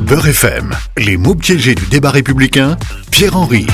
Beurre FM, les mots piégés du débat républicain, Pierre-Henry.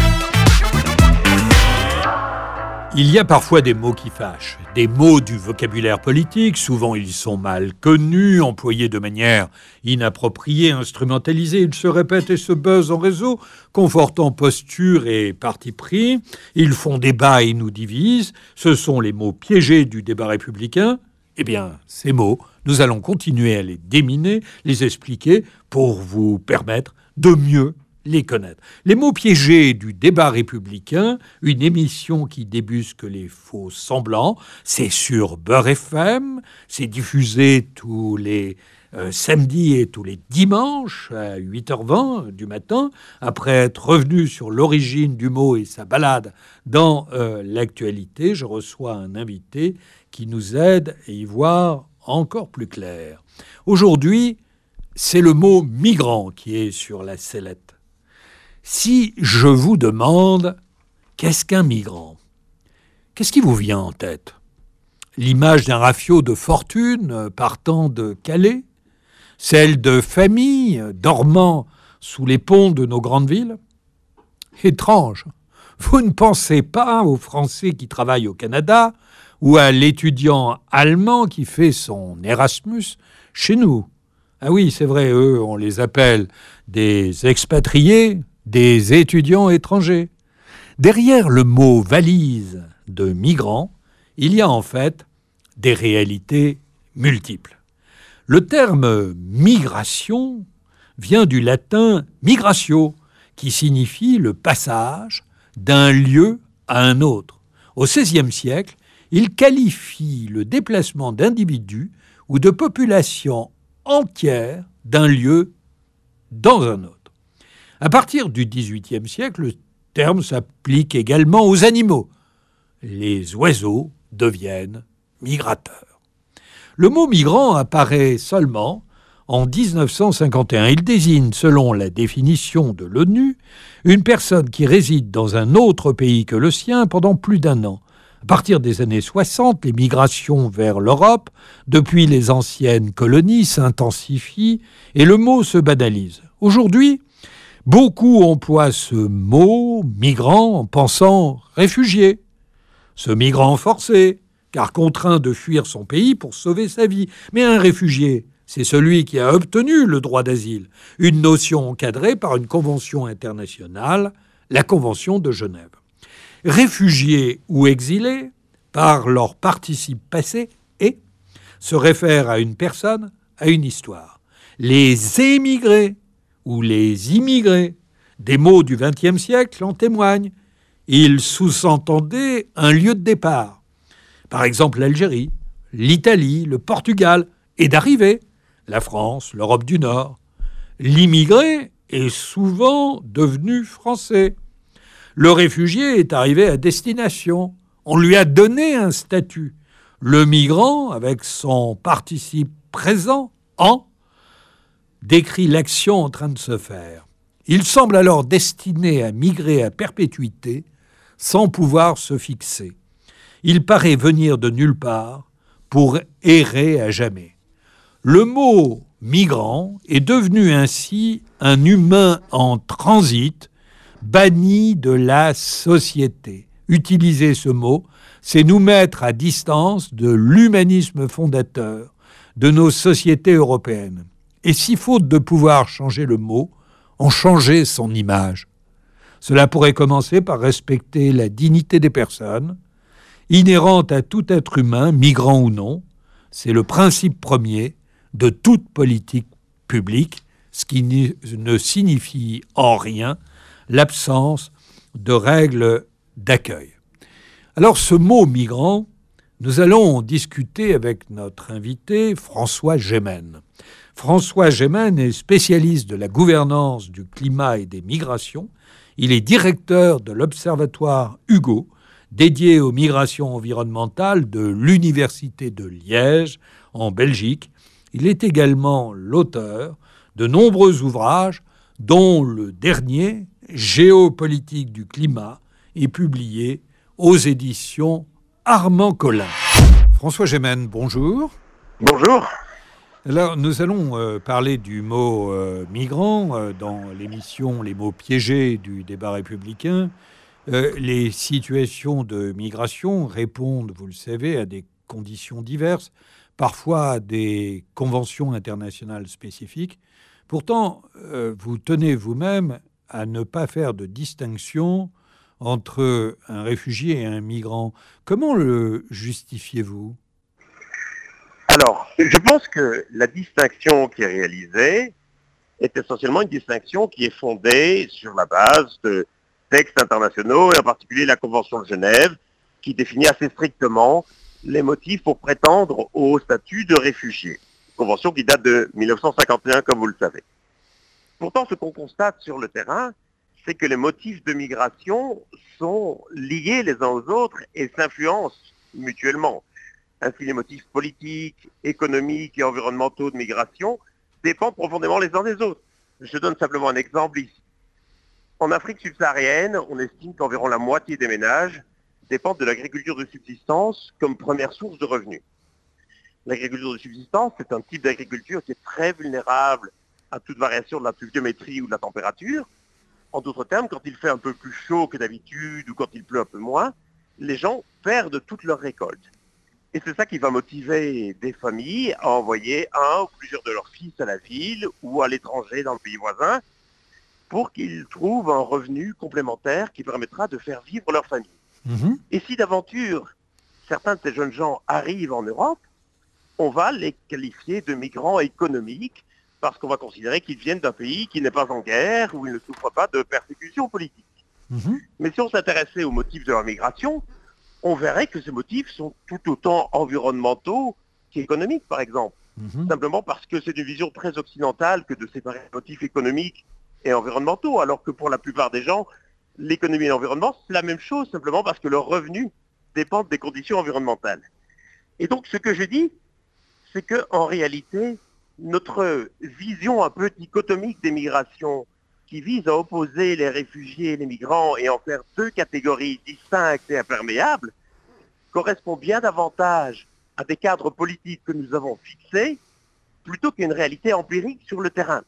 Il y a parfois des mots qui fâchent, des mots du vocabulaire politique, souvent ils sont mal connus, employés de manière inappropriée, instrumentalisés, ils se répètent et se buzzent en réseau, confortant posture et parti pris, ils font débat et nous divisent, ce sont les mots piégés du débat républicain. Eh bien, ces mots, nous allons continuer à les déminer, les expliquer pour vous permettre de mieux les connaître. Les mots piégés du débat républicain, une émission qui débusque les faux semblants, c'est sur Beurre FM, c'est diffusé tous les samedis et tous les dimanches à 8h20 du matin, après être revenu sur l'origine du mot et sa balade dans l'actualité. Je reçois un invité qui nous aide à y voir encore plus clair. Aujourd'hui, c'est le mot migrant qui est sur la sellette. Si je vous demande qu'est-ce qu'un migrant, qu'est-ce qui vous vient en tête ? L'image d'un rafio de fortune partant de Calais ? Celle de familles dormant sous les ponts de nos grandes villes ? Étrange, vous ne pensez pas aux Français qui travaillent au Canada ou à l'étudiant allemand qui fait son Erasmus chez nous. Ah oui, c'est vrai, eux, on les appelle des expatriés, des étudiants étrangers. Derrière le mot valise de migrant, il y a en fait des réalités multiples. Le terme migration vient du latin migratio, qui signifie le passage d'un lieu à un autre. Au XVIe siècle, il qualifie le déplacement d'individus ou de populations entières d'un lieu dans un autre. À partir du XVIIIe siècle, le terme s'applique également aux animaux. Les oiseaux deviennent migrateurs. Le mot migrant apparaît seulement en 1951. Il désigne, selon la définition de l'ONU, une personne qui réside dans un autre pays que le sien pendant plus d'un an. À partir des années 60, les migrations vers l'Europe, depuis les anciennes colonies, s'intensifient et le mot se banalise. Aujourd'hui, beaucoup emploient ce mot migrant en pensant réfugié. Ce migrant forcé, car contraint de fuir son pays pour sauver sa vie. Mais un réfugié, c'est celui qui a obtenu le droit d'asile, une notion encadrée par une convention internationale, la Convention de Genève. Réfugiés ou exilés, par leur participe passé, et se réfèrent à une personne, à une histoire. Les émigrés ou les immigrés, des mots du XXe siècle en témoignent. Ils sous-entendaient un lieu de départ. Par exemple, l'Algérie, l'Italie, le Portugal, et d'arrivée, la France, l'Europe du Nord. L'immigré est souvent devenu français. Le réfugié est arrivé à destination. On lui a donné un statut. Le migrant, avec son participe présent, en, décrit l'action en train de se faire. Il semble alors destiné à migrer à perpétuité sans pouvoir se fixer. Il paraît venir de nulle part pour errer à jamais. Le mot migrant est devenu ainsi un humain en transit, banni de la société. Utiliser ce mot, c'est nous mettre à distance de l'humanisme fondateur de nos sociétés européennes. Et si, faute de pouvoir changer le mot, on changeait son image. Cela pourrait commencer par respecter la dignité des personnes, inhérente à tout être humain, migrant ou non. C'est le principe premier de toute politique publique, ce qui ne signifie en rien l'absence de règles d'accueil. Alors ce mot migrant, nous allons en discuter avec notre invité François Gemene. François Gemene est spécialiste de la gouvernance du climat et des migrations. Il est directeur de l'Observatoire Hugo, dédié aux migrations environnementales de l'Université de Liège, en Belgique. Il est également l'auteur de nombreux ouvrages, dont le dernier, Géopolitique du climat, est publié aux éditions Armand Collin. François Gemene, bonjour. Bonjour. Alors, nous allons parler du mot migrant dans l'émission Les mots piégés du débat républicain. Les situations de migration répondent, vous le savez, à des conditions diverses, parfois à des conventions internationales spécifiques. Pourtant, vous tenez vous-même à ne pas faire de distinction entre un réfugié et un migrant. Comment le justifiez-vous? Alors, je pense que la distinction qui est réalisée est essentiellement une distinction qui est fondée sur la base de textes internationaux, et en particulier la Convention de Genève, qui définit assez strictement les motifs pour prétendre au statut de réfugié. Convention qui date de 1951, comme vous le savez. Pourtant, ce qu'on constate sur le terrain, c'est que les motifs de migration sont liés les uns aux autres et s'influencent mutuellement. Ainsi, les motifs politiques, économiques et environnementaux de migration dépendent profondément les uns des autres. Je donne simplement un exemple ici. En Afrique subsaharienne, on estime qu'environ la moitié des ménages dépendent de l'agriculture de subsistance comme première source de revenus. L'agriculture de subsistance, c'est un type d'agriculture qui est très vulnérable à toute variation de la pluviométrie ou de la température. En d'autres termes, quand il fait un peu plus chaud que d'habitude ou quand il pleut un peu moins, les gens perdent toute leur récolte. Et c'est ça qui va motiver des familles à envoyer un ou plusieurs de leurs fils à la ville ou à l'étranger dans le pays voisin pour qu'ils trouvent un revenu complémentaire qui permettra de faire vivre leur famille. Et si d'aventure, certains de ces jeunes gens arrivent en Europe, on va les qualifier de migrants économiques parce qu'on va considérer qu'ils viennent d'un pays qui n'est pas en guerre, où ils ne souffrent pas de persécutions politiques. Mais si on s'intéressait aux motifs de leur migration, on verrait que ces motifs sont tout autant environnementaux qu'économiques, par exemple. Simplement parce que c'est une vision très occidentale que de séparer les motifs économiques et environnementaux, alors que pour la plupart des gens, l'économie et l'environnement, c'est la même chose, simplement parce que leurs revenus dépendent des conditions environnementales. Et donc, ce que je dis, c'est qu'en réalité, notre vision un peu dichotomique des migrations, qui vise à opposer les réfugiés et les migrants et en faire deux catégories distinctes et imperméables, correspond bien davantage à des cadres politiques que nous avons fixés, plutôt qu'à une réalité empirique sur le terrain.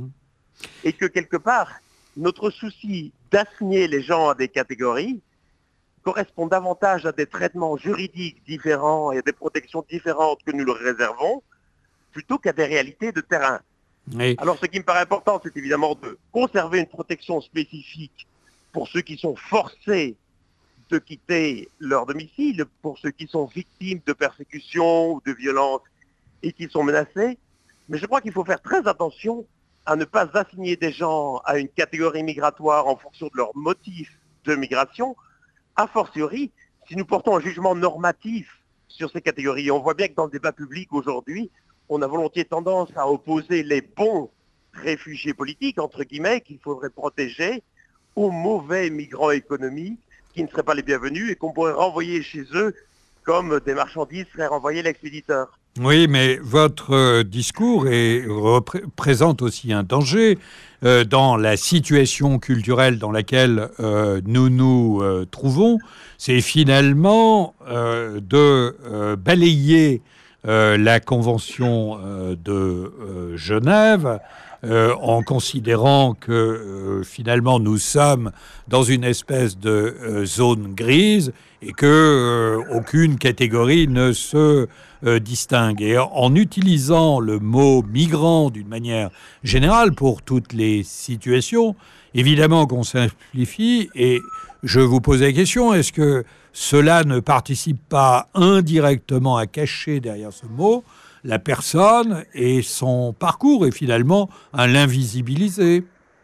Et que quelque part, notre souci d'assigner les gens à des catégories correspond davantage à des traitements juridiques différents et à des protections différentes que nous leur réservons, plutôt qu'à des réalités de terrain. Oui. Alors ce qui me paraît important, c'est évidemment de conserver une protection spécifique pour ceux qui sont forcés de quitter leur domicile, pour ceux qui sont victimes de persécutions ou de violences et qui sont menacés. Mais je crois qu'il faut faire très attention à ne pas assigner des gens à une catégorie migratoire en fonction de leurs motifs de migration, a fortiori si nous portons un jugement normatif sur ces catégories. On voit bien que dans le débat public aujourd'hui, on a volontiers tendance à opposer les bons réfugiés politiques, entre guillemets, qu'il faudrait protéger, aux mauvais migrants économiques qui ne seraient pas les bienvenus et qu'on pourrait renvoyer chez eux comme des marchandises seraient renvoyées à l'expéditeur. Oui, mais votre discours présente aussi un danger dans la situation culturelle dans laquelle nous nous trouvons. C'est finalement de balayer la Convention de Genève en considérant que finalement nous sommes dans une espèce de zone grise et que aucune catégorie ne se distingue. Et en utilisant le mot migrant d'une manière générale pour toutes les situations, évidemment qu'on simplifie. Et je vous pose la question, est-ce que cela ne participe pas indirectement à cacher derrière ce mot la personne et son parcours et finalement à l'invisibiliser?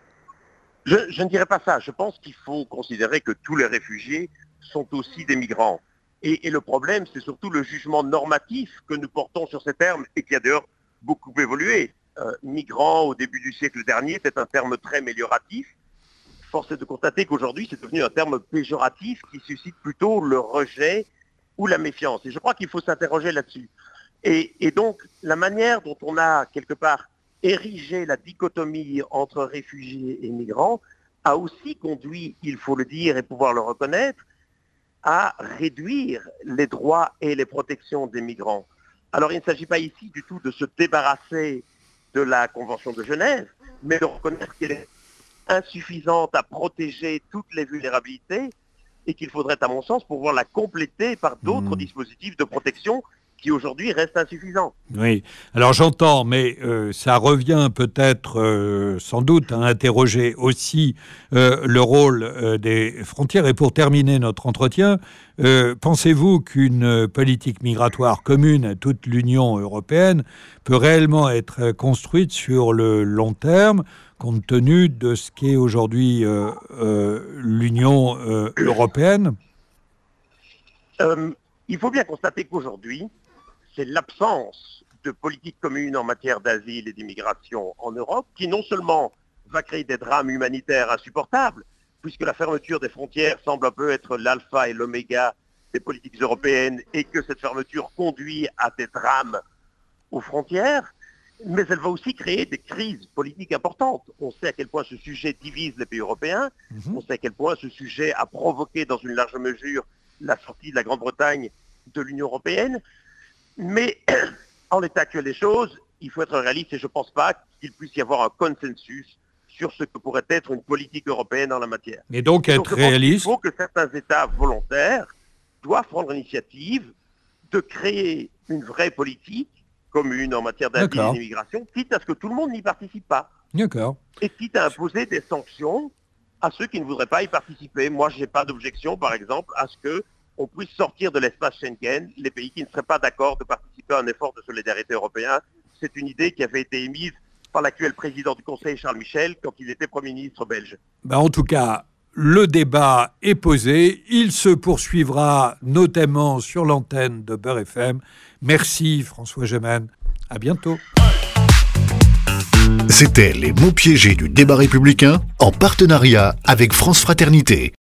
Je ne dirais pas ça. Je pense qu'il faut considérer que tous les réfugiés sont aussi des migrants. Et le problème, c'est surtout le jugement normatif que nous portons sur ces termes et qui a d'ailleurs beaucoup évolué. Migrant, au début du siècle dernier, c'était un terme très amélioratif. Force est de constater qu'aujourd'hui, c'est devenu un terme péjoratif qui suscite plutôt le rejet ou la méfiance. Et je crois qu'il faut s'interroger là-dessus. Et donc, la manière dont on a, quelque part, érigé la dichotomie entre réfugiés et migrants a aussi conduit, il faut le dire et pouvoir le reconnaître, à réduire les droits et les protections des migrants. Alors il ne s'agit pas ici du tout de se débarrasser de la Convention de Genève, mais de reconnaître qu'elle est insuffisante à protéger toutes les vulnérabilités et qu'il faudrait, à mon sens, pouvoir la compléter par d'autres dispositifs de protection qui aujourd'hui restent insuffisants. Oui, alors j'entends, mais ça revient peut-être sans doute à interroger aussi le rôle des frontières. Et pour terminer notre entretien, pensez-vous qu'une politique migratoire commune à toute l'Union européenne peut réellement être construite sur le long terme, compte tenu de ce qu'est aujourd'hui l'Union européenne ? Il faut bien constater qu'aujourd'hui, c'est l'absence de politique commune en matière d'asile et d'immigration en Europe qui non seulement va créer des drames humanitaires insupportables, puisque la fermeture des frontières semble un peu être l'alpha et l'oméga des politiques européennes et que cette fermeture conduit à des drames aux frontières, mais elle va aussi créer des crises politiques importantes. On sait à quel point ce sujet divise les pays européens, on sait à quel point ce sujet a provoqué dans une large mesure la sortie de la Grande-Bretagne de l'Union européenne. Mais en l'état actuel des choses, il faut être réaliste et je ne pense pas qu'il puisse y avoir un consensus sur ce que pourrait être une politique européenne en la matière. Et donc être réaliste. Il faut que certains États volontaires doivent prendre l'initiative de créer une vraie politique commune en matière d'asile et d'immigration, quitte à ce que tout le monde n'y participe pas. D'accord. Et quitte à imposer des sanctions à ceux qui ne voudraient pas y participer. Moi, je n'ai pas d'objection, par exemple, à ce que on puisse sortir de l'espace Schengen les pays qui ne seraient pas d'accord de participer à un effort de solidarité européen. C'est une idée qui avait été émise par l'actuel président du Conseil, Charles Michel, quand il était Premier ministre belge. En tout cas, le débat est posé. Il se poursuivra notamment sur l'antenne de Beurre FM. Merci François Gemene. À bientôt. C'était les mots piégés du débat républicain en partenariat avec France Fraternité.